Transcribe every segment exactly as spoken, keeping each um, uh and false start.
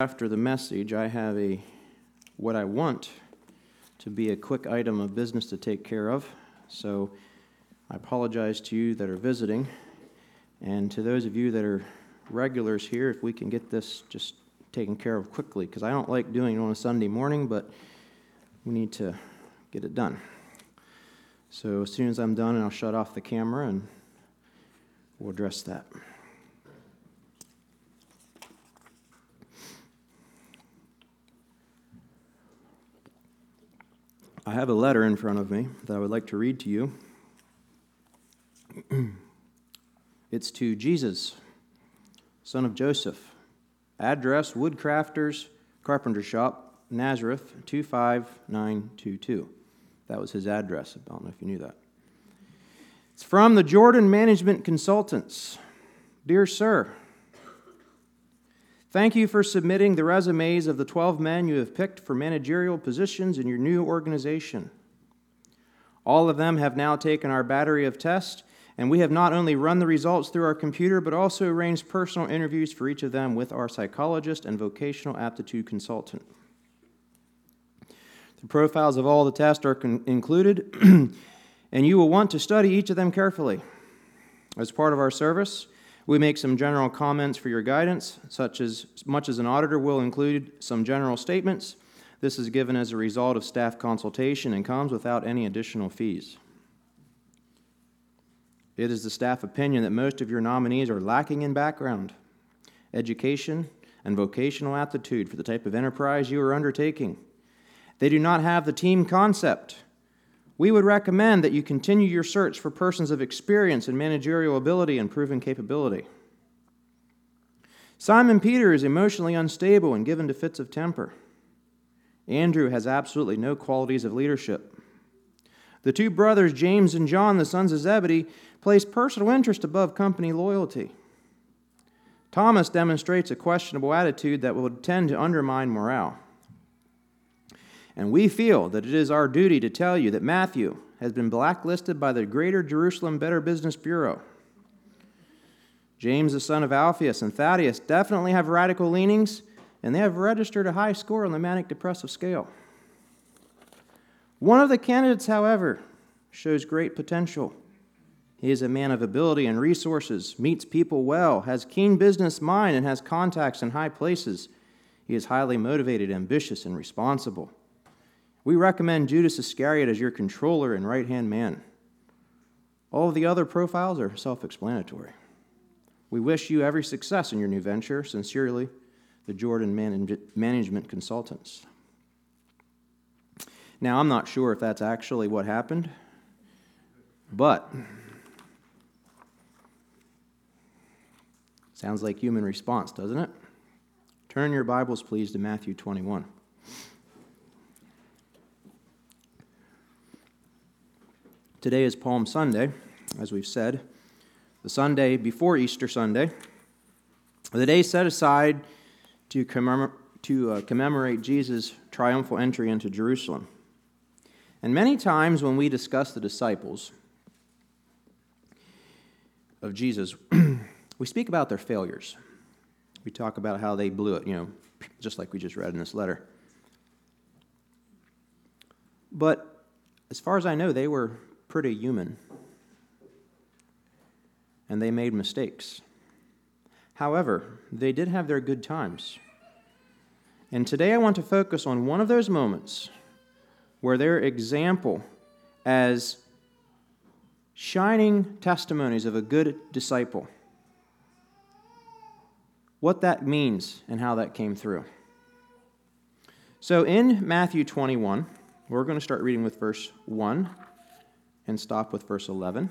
After the message, I have a what I want to be a quick item of business to take care of. So I apologize to you that are visiting, and to those of you that are regulars here, if we can get this just taken care of quickly, because I don't like doing it on a Sunday morning, but we need to get it done. So as soon as I'm done, I'll shut off the camera and we'll address that. I have a letter in front of me that I would like to read to you. It's to Jesus, son of Joseph. Address, Woodcrafters, Carpenter Shop, Nazareth, two five nine two two. That was his address. I don't know if you knew that. It's from the Jordan Management Consultants. Dear Sir, thank you for submitting the resumes of the twelve men you have picked for managerial positions in your new organization. All of them have now taken our battery of tests, and we have not only run the results through our computer, but also arranged personal interviews for each of them with our psychologist and vocational aptitude consultant. The profiles of all the tests are con- included, and you will want to study each of them carefully. As part of our service, we make some general comments for your guidance, such as much as an auditor will include some general statements. This is given as a result of staff consultation and comes without any additional fees. It is the staff opinion that most of your nominees are lacking in background, education, and vocational aptitude for the type of enterprise you are undertaking. They do not have the team concept. We would recommend that you continue your search for persons of experience in managerial ability and proven capability. Simon Peter is emotionally unstable and given to fits of temper. Andrew has absolutely no qualities of leadership. The two brothers, James and John, the sons of Zebedee, place personal interest above company loyalty. Thomas demonstrates a questionable attitude that will tend to undermine morale. And we feel that it is our duty to tell you that Matthew has been blacklisted by the Greater Jerusalem Better Business Bureau. James, the son of Alphaeus, and Thaddeus definitely have radical leanings, and they have registered a high score on the manic depressive scale. One of the candidates, however, shows great potential. He is a man of ability and resources, meets people well, has keen business mind, and has contacts in high places. He is highly motivated, ambitious, and responsible. We recommend Judas Iscariot as your controller and right-hand man. All of the other profiles are self-explanatory. We wish you every success in your new venture. Sincerely, the Jordan Man- Management Consultants. Now, I'm not sure if that's actually what happened, but sounds like human response, doesn't it? Turn your Bibles, please, to Matthew twenty-one. Today is Palm Sunday, as we've said, the Sunday before Easter Sunday, the day set aside to, commemor- to uh, commemorate Jesus' triumphal entry into Jerusalem. And many times when we discuss the disciples of Jesus, we speak about their failures. We talk about how they blew it, you know, just like we just read in this letter. But as far as I know, they were pretty human, and they made mistakes. However, they did have their good times. And today I want to focus on one of those moments where their example as shining testimonies of a good disciple, what that means and how that came through. So in Matthew twenty-one, we're going to start reading with verse one and stop with verse eleven.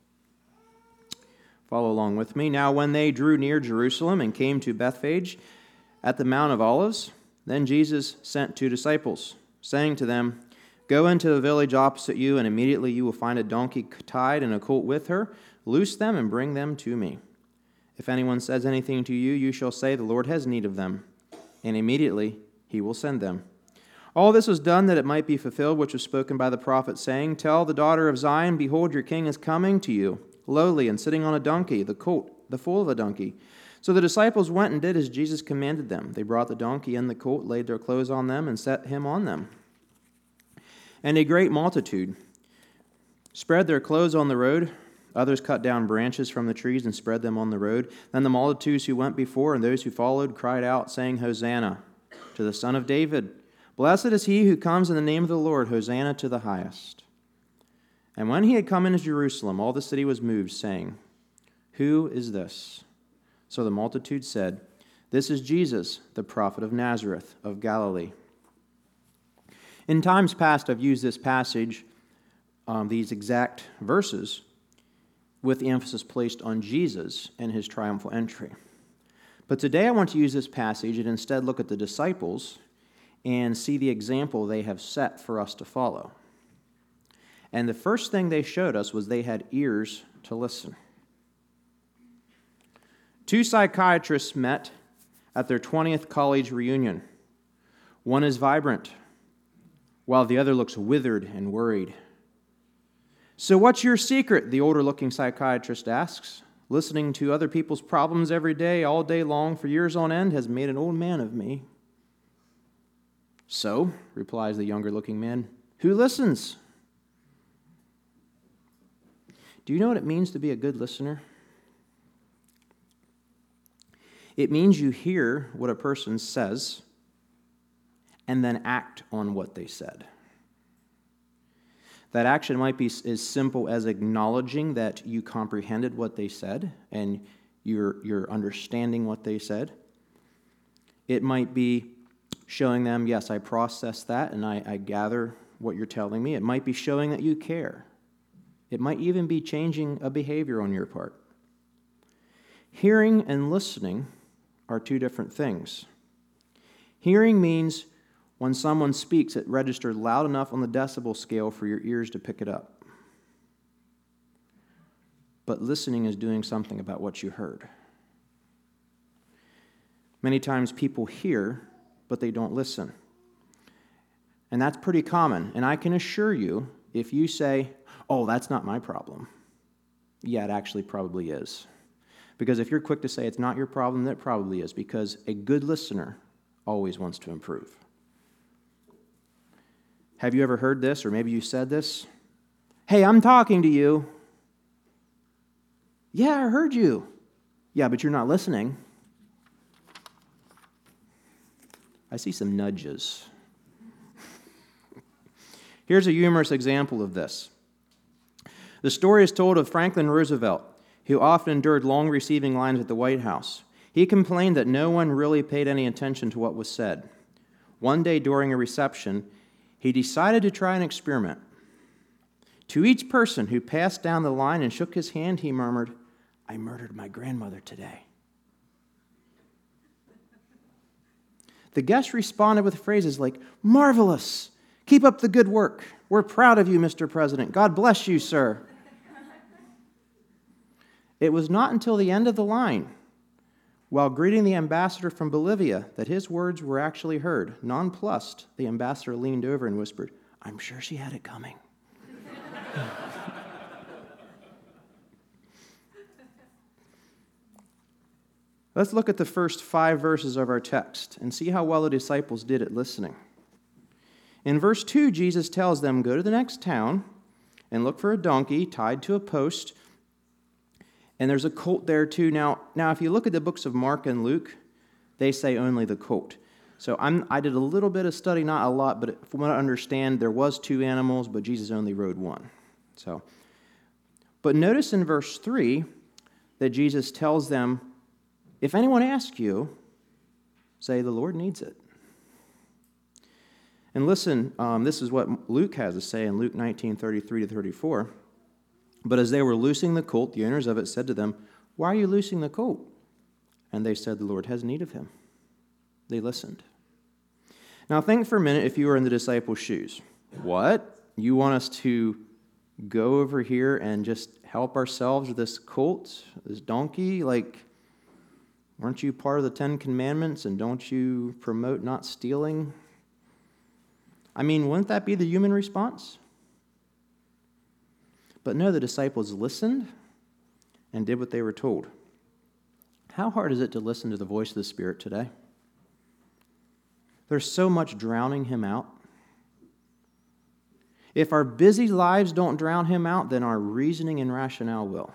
Follow along with me. Now when they drew near Jerusalem and came to Bethphage at the Mount of Olives, then Jesus sent two disciples, saying to them, Go into the village opposite you, and immediately you will find a donkey tied and a colt with her. Loose them and bring them to me. If anyone says anything to you, you shall say, The Lord has need of them, and immediately he will send them. All this was done that it might be fulfilled, which was spoken by the prophet, saying, Tell the daughter of Zion, Behold, your king is coming to you, lowly and sitting on a donkey, the colt, the foal of a donkey. So the disciples went and did as Jesus commanded them. They brought the donkey and the colt, laid their clothes on them, and set him on them. And a great multitude spread their clothes on the road. Others cut down branches from the trees and spread them on the road. Then the multitudes who went before and those who followed cried out, saying, Hosanna to the Son of David. Blessed is he who comes in the name of the Lord. Hosanna to the highest. And when he had come into Jerusalem, all the city was moved, saying, Who is this? So the multitude said, This is Jesus, the prophet of Nazareth of Galilee. In times past, I've used this passage, um, these exact verses, with the emphasis placed on Jesus and his triumphal entry. But today I want to use this passage and instead look at the disciples and see the example they have set for us to follow. And the first thing they showed us was they had ears to listen. Two psychiatrists met at their twentieth college reunion. One is vibrant, while the other looks withered and worried. So what's your secret? The older-looking psychiatrist asks. Listening to other people's problems every day, all day long, for years on end, has made an old man of me. So, replies the younger-looking man, who listens? Do you know what it means to be a good listener? It means you hear what a person says and then act on what they said. That action might be as simple as acknowledging that you comprehended what they said and you're, you're understanding what they said. It might be showing them, yes, I processed that and I, I gather what you're telling me. It might be showing that you care. It might even be changing a behavior on your part. Hearing and listening are two different things. Hearing means when someone speaks, it registers loud enough on the decibel scale for your ears to pick it up. But listening is doing something about what you heard. Many times people hear, but they don't listen. And that's pretty common. And I can assure you, if you say, oh, that's not my problem, yeah, it actually probably is. Because if you're quick to say it's not your problem, that probably is, because a good listener always wants to improve. Have you ever heard this, or maybe you said this? Hey, I'm talking to you. Yeah, I heard you. Yeah, but you're not listening. I see some nudges. Here's a humorous example of this. The story is told of Franklin Roosevelt, who often endured long receiving lines at the White House. He complained that no one really paid any attention to what was said. One day during a reception, he decided to try an experiment. To each person who passed down the line and shook his hand, he murmured, I murdered my grandmother today. The guest responded with phrases like, marvelous, keep up the good work. We're proud of you, Mister President. God bless you, sir. It was not until the end of the line, while greeting the ambassador from Bolivia, that his words were actually heard. Nonplussed, the ambassador leaned over and whispered, I'm sure she had it coming. Let's look at the first five verses of our text and see how well the disciples did at listening. In verse two, Jesus tells them, go to the next town and look for a donkey tied to a post. And there's a colt there too. Now, now, if you look at the books of Mark and Luke, they say only the colt. So I'm, I did a little bit of study, not a lot, but from what I understand, there was two animals, but Jesus only rode one. So, but notice in verse three that Jesus tells them, if anyone asks you, say the Lord needs it. And listen, um, this is what Luke has to say in Luke nineteen, thirty-three to thirty-four. But as they were loosing the colt, the owners of it said to them, why are you loosing the colt? And they said, the Lord has need of him. They listened. Now think for a minute if you were in the disciples' shoes. What? You want us to go over here and just help ourselves with this colt, this donkey? Like, aren't you part of the Ten Commandments and don't you promote not stealing? I mean, wouldn't that be the human response? But no, the disciples listened and did what they were told. how hard is it to listen to the voice of the Spirit today? There's so much drowning him out. If our busy lives don't drown him out, then our reasoning and rationale will.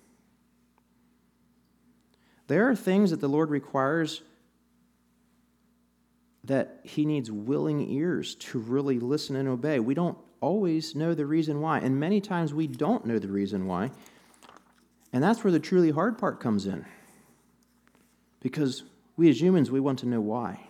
There are things that the Lord requires that he needs willing ears to really listen and obey. We don't always know the reason why, and many times we don't know the reason why. And that's where the truly hard part comes in. Because we as humans, we want to know why.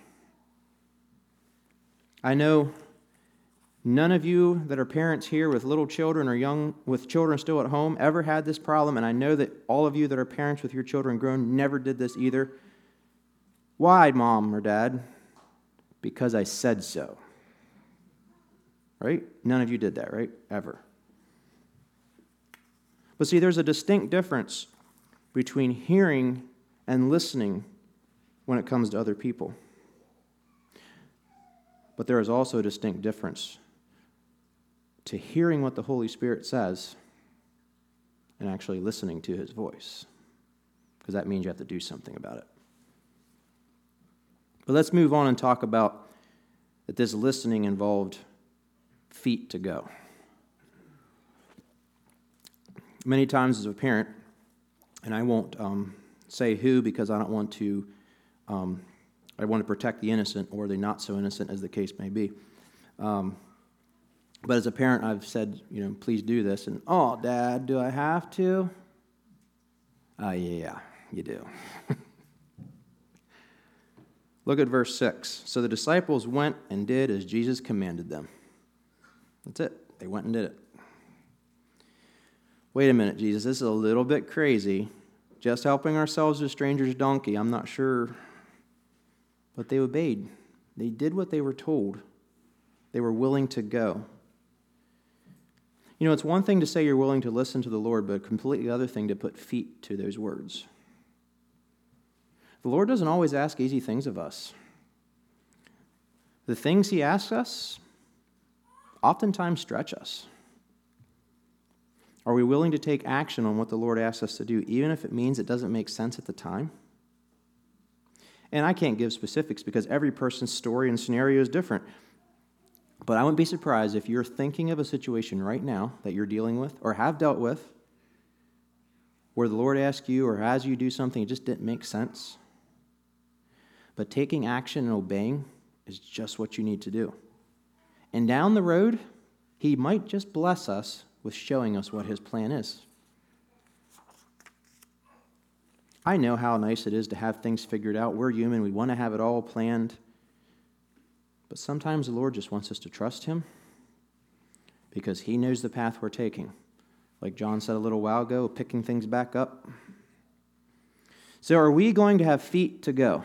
I know none of you that are parents here with little children or young with children still at home ever had this problem, and I know that all of you that are parents with your children grown never did this either. Why, Mom or Dad? Because I said so. Right? None of you did that, right? Ever. But see, there's a distinct difference between hearing and listening when it comes to other people. But there is also a distinct difference to hearing what the Holy Spirit says and actually listening to his voice. Because that means you have to do something about it. But let's move on and talk about that this listening involved feet to go. Many times as a parent, and I won't um, say who because I don't want to, um, I want to protect the innocent or the not so innocent as the case may be. Um, but as a parent, I've said, you know, please do this. And, oh, Dad, do I have to? Oh, uh, yeah, you do. Look at verse six. So the disciples went and did as Jesus commanded them. That's it. They went and did it. Wait a minute, Jesus, this is a little bit crazy. Just helping ourselves to a stranger's donkey, I'm not sure. But they obeyed. They did what they were told. They were willing to go. You know, it's one thing to say you're willing to listen to the Lord, but a completely other thing to put feet to those words. The Lord doesn't always ask easy things of us. The things he asks us oftentimes stretch us. Are we willing to take action on what the Lord asks us to do, even if it means it doesn't make sense at the time? And I can't give specifics because every person's story and scenario is different. But I wouldn't be surprised if you're thinking of a situation right now that you're dealing with or have dealt with where the Lord asks you or has you do something, it just didn't make sense. But taking action and obeying is just what you need to do. And down the road, he might just bless us with showing us what his plan is. I know how nice it is to have things figured out. We're human. We want to have it all planned. But sometimes the Lord just wants us to trust him because he knows the path we're taking. Like John said a little while ago, picking things back up. So are we going to have feet to go?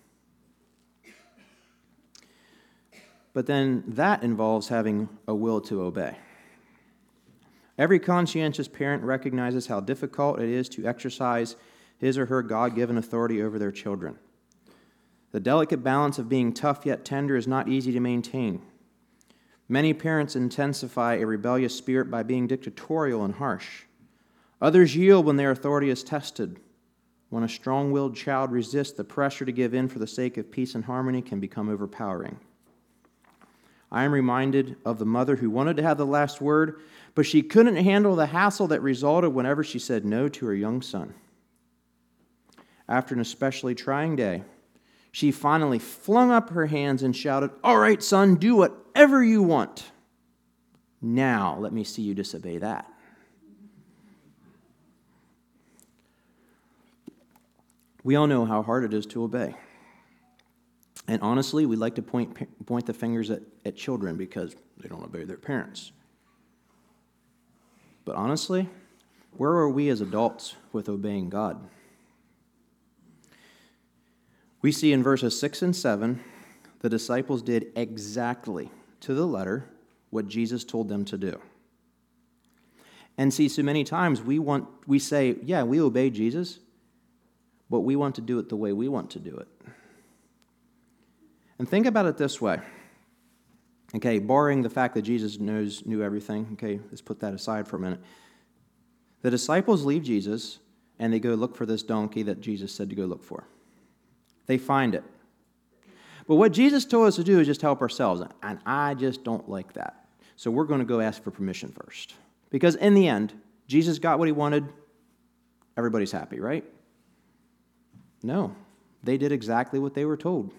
But then that involves having a will to obey. Every conscientious parent recognizes how difficult it is to exercise his or her God-given authority over their children. The delicate balance of being tough yet tender is not easy to maintain. Many parents intensify a rebellious spirit by being dictatorial and harsh. Others yield when their authority is tested. When a strong-willed child resists, the pressure to give in for the sake of peace and harmony can become overpowering. I am reminded of the mother who wanted to have the last word, but she couldn't handle the hassle that resulted whenever she said no to her young son. After an especially trying day, she finally flung up her hands and shouted, "All right, son, do whatever you want. Now, let me see you disobey that." We all know how hard it is to obey. And honestly, we like to point point the fingers at, at children because they don't obey their parents. But honestly, where are we as adults with obeying God? We see in verses six and seven, the disciples did exactly to the letter what Jesus told them to do. And see, so many times we want we say, yeah, we obey Jesus, but we want to do it the way we want to do it. And think about it this way. Okay, barring the fact that Jesus knows knew everything, okay, let's put that aside for a minute. The disciples leave Jesus, and they go look for this donkey that Jesus said to go look for. They find it. But what Jesus told us to do is just help ourselves, and I just don't like that. So we're going to go ask for permission first. Because in the end, Jesus got what he wanted. Everybody's happy, right? No. They did exactly what they were told.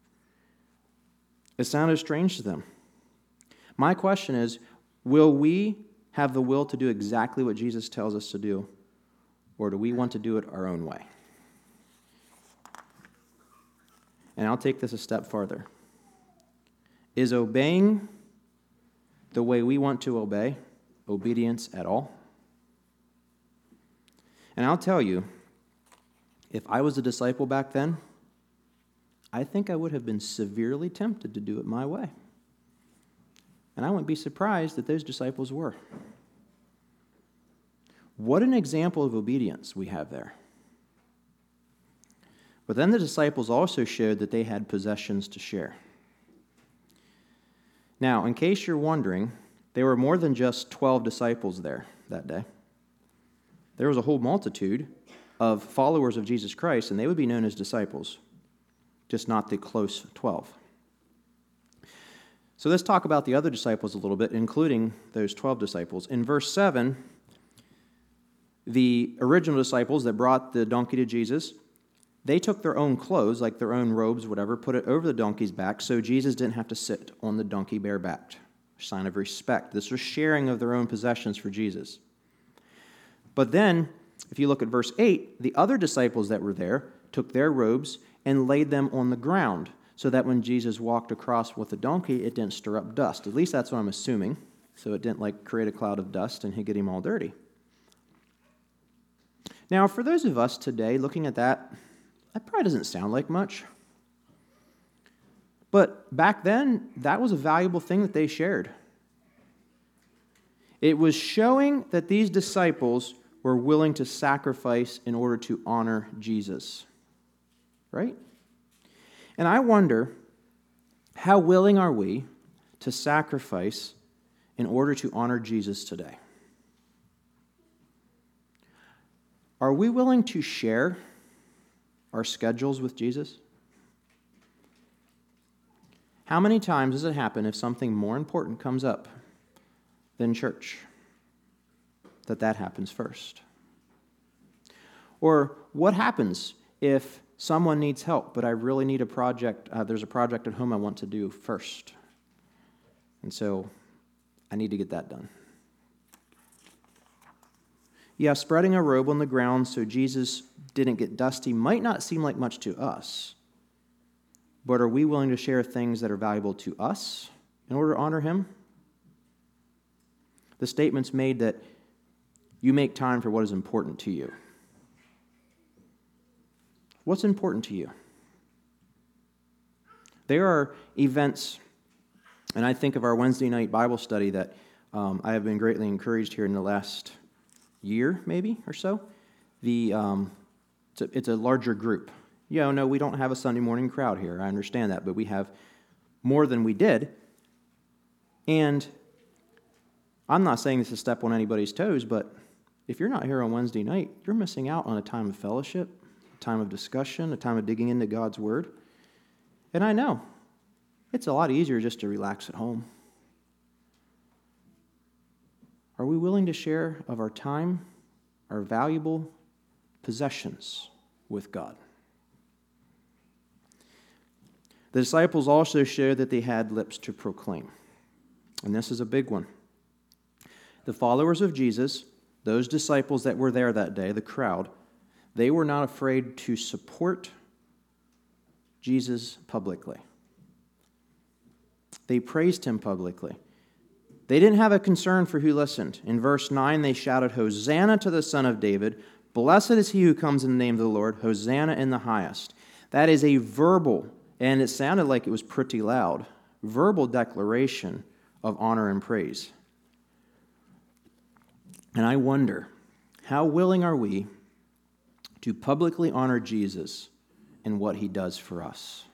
It sounded strange to them. My question is, will we have the will to do exactly what Jesus tells us to do, or do we want to do it our own way? And I'll take this a step farther. Is obeying the way we want to obey obedience at all? And I'll tell you, if I was a disciple back then, I think I would have been severely tempted to do it my way. And I wouldn't be surprised that those disciples were. What an example of obedience we have there. But then the disciples also showed that they had possessions to share. Now, in case you're wondering, there were more than just twelve disciples there that day. There was a whole multitude of followers of Jesus Christ, and they would be known as disciples, just not the close twelve. So let's talk about the other disciples a little bit, including those twelve disciples. In verse seven, the original disciples that brought the donkey to Jesus, they took their own clothes, like their own robes, whatever, put it over the donkey's back so Jesus didn't have to sit on the donkey barebacked. A sign of respect. This was sharing of their own possessions for Jesus. But then, if you look at verse eight, the other disciples that were there took their robes and laid them on the ground so that when Jesus walked across with the donkey, it didn't stir up dust. At least that's what I'm assuming. So it didn't like create a cloud of dust and he'd get him all dirty. Now, for those of us today looking at that, that probably doesn't sound like much. But back then, that was a valuable thing that they shared. It was showing that these disciples were willing to sacrifice in order to honor Jesus. Right? And I wonder, how willing are we to sacrifice in order to honor Jesus today? Are we willing to share our schedules with Jesus? How many times does it happen if something more important comes up than church, that that happens first? Or what happens if someone needs help, but I really need a project, uh, there's a project at home I want to do first, and so I need to get that done? Yeah, spreading a robe on the ground so Jesus didn't get dusty might not seem like much to us, but are we willing to share things that are valuable to us in order to honor him? The statement's made that you make time for what is important to you. What's important to you? There are events, and I think of our Wednesday night Bible study that um, I have been greatly encouraged here in the last year, maybe, or so. The um, it's, a, it's a larger group. You know, no, we don't have a Sunday morning crowd here. I understand that, but we have more than we did. And I'm not saying this to step on anybody's toes, but if you're not here on Wednesday night, you're missing out on a time of fellowship, a time of discussion, a time of digging into God's Word. And I know it's a lot easier just to relax at home. Are we willing to share of our time, our valuable possessions with God? The disciples also showed that they had lips to proclaim. And this is a big one. The followers of Jesus, those disciples that were there that day, the crowd, they were not afraid to support Jesus publicly. They praised him publicly. They didn't have a concern for who listened. In verse nine, they shouted, "Hosanna to the Son of David. Blessed is he who comes in the name of the Lord. Hosanna in the highest." That is a verbal, and it sounded like it was pretty loud, verbal declaration of honor and praise. And I wonder, how willing are we to publicly honor Jesus and what he does for us?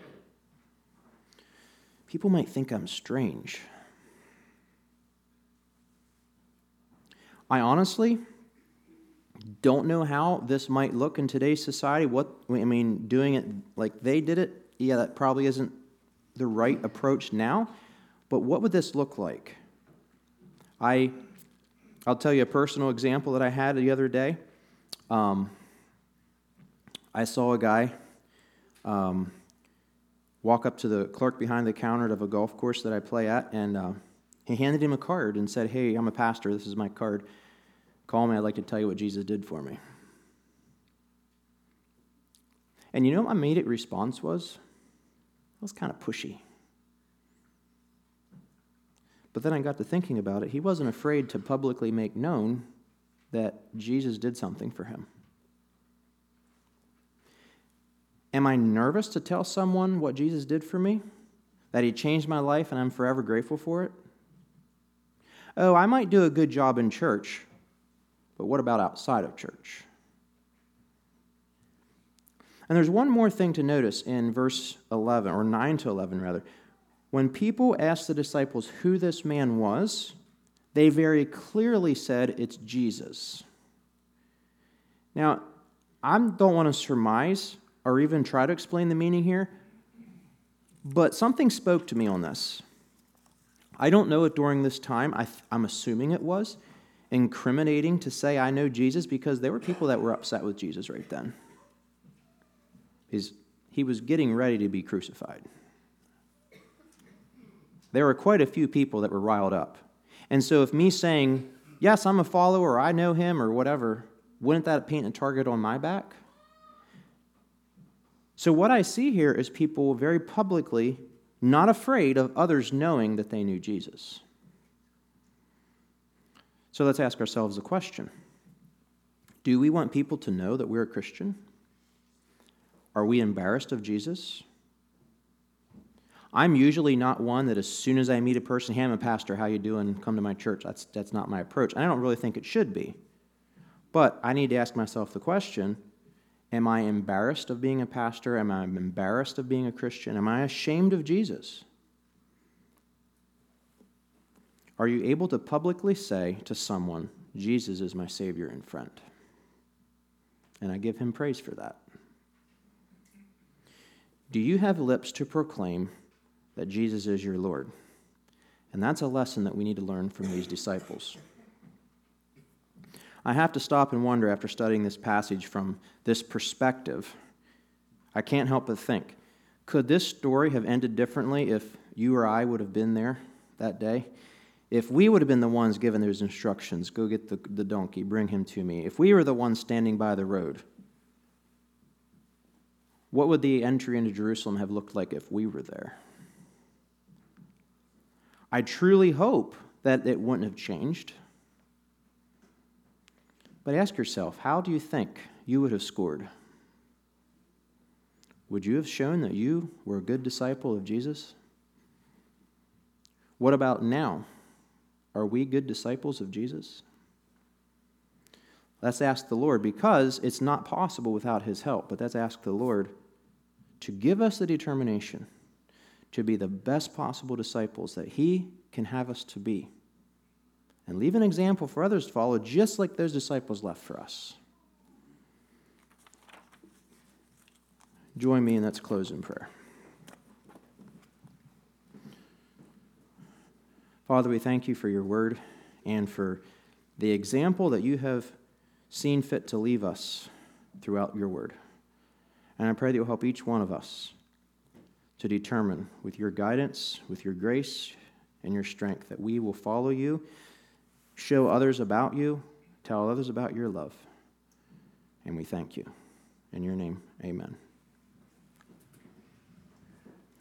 People might think I'm strange. I honestly, Don't know how this might look in today's society. What I mean, doing it like they did it, yeah, that probably isn't the right approach now. But what would this look like? I, I'll tell you a personal example that I had the other day. Um, I saw a guy um, walk up to the clerk behind the counter of a golf course that I play at, and uh, he handed him a card and said, "Hey, I'm a pastor. This is my card. Call me. I'd like to tell you what Jesus did for me." And you know what my immediate response was? It was kind of pushy. But then I got to thinking about it. He wasn't afraid to publicly make known that Jesus did something for him. Am I nervous to tell someone what Jesus did for me? That he changed my life and I'm forever grateful for it? Oh, I might do a good job in church, but what about outside of church? And there's one more thing to notice in verse eleven, or nine to eleven rather. When people asked the disciples who this man was, they very clearly said it's Jesus. Now, I don't want to surmise or even try to explain the meaning here, but something spoke to me on this. I don't know if during this time, I th- I'm assuming it was, incriminating to say I know Jesus, because there were people that were upset with Jesus right then. He's, he was getting ready to be crucified. There were quite a few people that were riled up. And so if me saying, yes, I'm a follower, or I know him, or whatever, wouldn't that paint a target on my back? So what I see here is people very publicly not afraid of others knowing that they knew Jesus. So let's ask ourselves a question. Do we want people to know that we're a Christian? Are we embarrassed of Jesus? I'm usually not one that as soon as I meet a person, "Hey, I'm a pastor, how you doing? Come to my church." That's, that's not my approach. I don't really think it should be. But I need to ask myself the question, am I embarrassed of being a pastor? Am I embarrassed of being a Christian? Am I ashamed of Jesus? Are you able to publicly say to someone, "Jesus is my Savior and friend"? And I give him praise for that. Do you have lips to proclaim that Jesus is your Lord? And that's a lesson that we need to learn from these disciples. I have to stop and wonder after studying this passage from this perspective. I can't help but think, could this story have ended differently if you or I would have been there that day? If we would have been the ones given those instructions, go get the, the donkey, bring him to me. If we were the ones standing by the road, what would the entry into Jerusalem have looked like if we were there? I truly hope that it wouldn't have changed. But ask yourself, how do you think you would have scored? Would you have shown that you were a good disciple of Jesus? What about now? Are we good disciples of Jesus? Let's ask the Lord, because it's not possible without his help, but let's ask the Lord to give us the determination to be the best possible disciples that he can have us to be, and leave an example for others to follow, just like those disciples left for us. Join me, and let's close in prayer. Father, we thank you for your word and for the example that you have seen fit to leave us throughout your word. And I pray that you'll help each one of us to determine, with your guidance, with your grace, and your strength, that we will follow you, show others about you, tell others about your love. And we thank you. In your name, amen.